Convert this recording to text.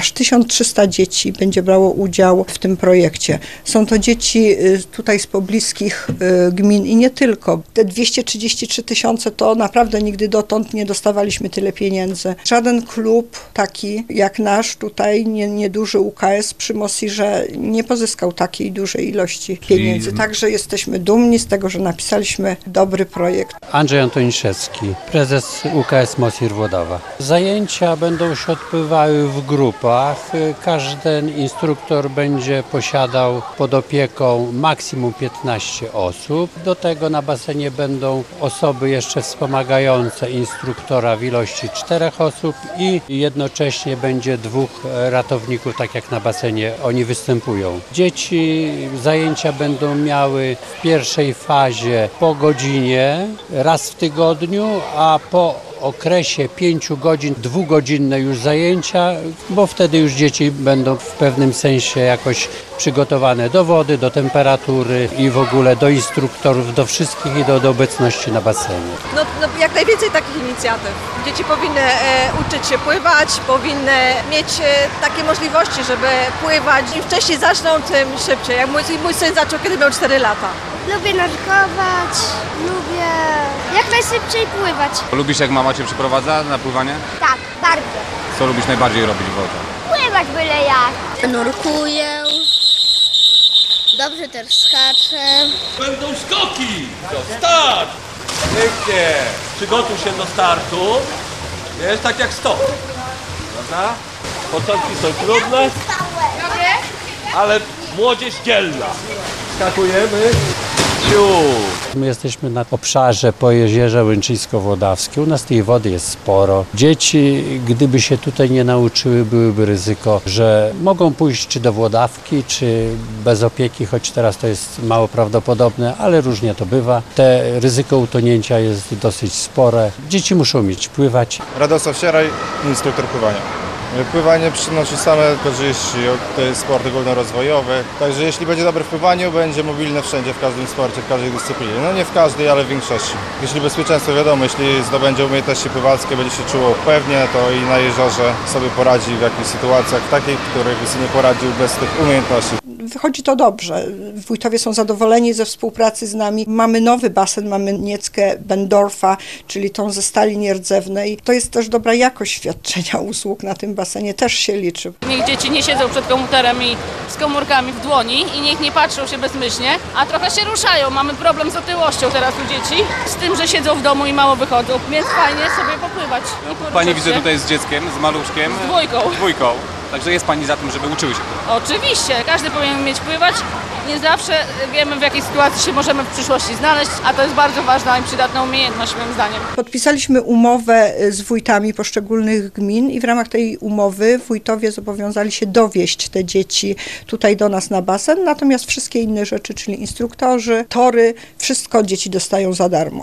Aż 1300 dzieci będzie brało udział w tym projekcie. Są to dzieci tutaj z pobliskich gmin i nie tylko. Te 233 000 to naprawdę nigdy dotąd nie dostawaliśmy tyle pieniędzy. Żaden klub taki jak nasz tutaj, nieduży UKS przy Mosirze nie pozyskał takiej dużej ilości pieniędzy. Także jesteśmy dumni z tego, że napisaliśmy dobry projekt. Andrzej Antoniszewski, prezes UKS Mosir Włodawa. Zajęcia będą się odbywały w grupach. Każdy instruktor będzie posiadał pod opieką maksimum 15 osób. Do tego na basenie będą osoby jeszcze wspomagające instruktora w ilości 4 osób i jednocześnie będzie 2 ratowników, tak jak na basenie oni występują. Dzieci zajęcia będą miały w pierwszej fazie po godzinie, raz w tygodniu, a po okresie 5 godzin, 2-godzinne już zajęcia, bo wtedy już dzieci będą w pewnym sensie jakoś przygotowane do wody, do temperatury i w ogóle do instruktorów, do wszystkich i do obecności na basenie. No, jak najwięcej takich inicjatyw. Dzieci powinny uczyć się pływać, powinny mieć takie możliwości, żeby pływać. Im wcześniej zaczną, tym szybciej. Jak mój syn zaczął, kiedy miał 4 lata. Lubię nurkować, lubię jak najszybciej pływać. Lubisz, jak mama cię przyprowadza na pływanie? Tak, bardzo. Co lubisz najbardziej robić w wodzie? Pływać byle jak. Nurkuję, dobrze też skaczę. Będą skoki! To start! Pięknie! Przygotuj się do startu. Jest tak jak stop. Prawda? Początki są trudne, ale młodzież dzielna. Skakujemy. My jesteśmy na obszarze po jeziorze Łęczyńsko-Włodawskim. U nas tej wody jest sporo. Dzieci, gdyby się tutaj nie nauczyły, byłyby ryzyko, że mogą pójść czy do Włodawki, czy bez opieki, choć teraz to jest mało prawdopodobne, ale różnie to bywa. Te ryzyko utonięcia jest dosyć spore. Dzieci muszą umieć pływać. Radosław Sieraj, instruktor pływania. Pływanie przynosi same korzyści, to jest sport ogólnorozwojowy, także jeśli będzie dobry w pływaniu, będzie mobilny wszędzie, w każdym sporcie, w każdej dyscyplinie. No nie w każdej, ale w większości. Jeśli bezpieczeństwo, wiadomo, jeśli zdobędzie umiejętności pływackie, będzie się czuło pewnie, to i na jeziorze sobie poradzi w jakichś sytuacjach, w takiej, w których by sobie nie poradził bez tych umiejętności. Wychodzi to dobrze. Wójtowie są zadowoleni ze współpracy z nami. Mamy nowy basen, mamy Nieckę Bendorfa, czyli tą ze stali nierdzewnej. To jest też dobra jakość świadczenia usług na tym basenie, też się liczy. Niech dzieci nie siedzą przed komputerem i z komórkami w dłoni i niech nie patrzą się bezmyślnie, a trochę się ruszają. Mamy problem z otyłością teraz u dzieci, z tym, że siedzą w domu i mało wychodzą, więc fajnie sobie popływać. Pani widzę tutaj z dzieckiem, z maluszkiem. Z dwójką. Także jest pani za tym, żeby uczyły się. Oczywiście, każdy powinien umieć pływać. Nie zawsze wiemy, w jakiej sytuacji się możemy w przyszłości znaleźć, a to jest bardzo ważna i przydatna umiejętność, moim zdaniem. Podpisaliśmy umowę z wójtami poszczególnych gmin i w ramach tej umowy wójtowie zobowiązali się dowieźć te dzieci tutaj do nas na basen, natomiast wszystkie inne rzeczy, czyli instruktorzy, tory, wszystko dzieci dostają za darmo.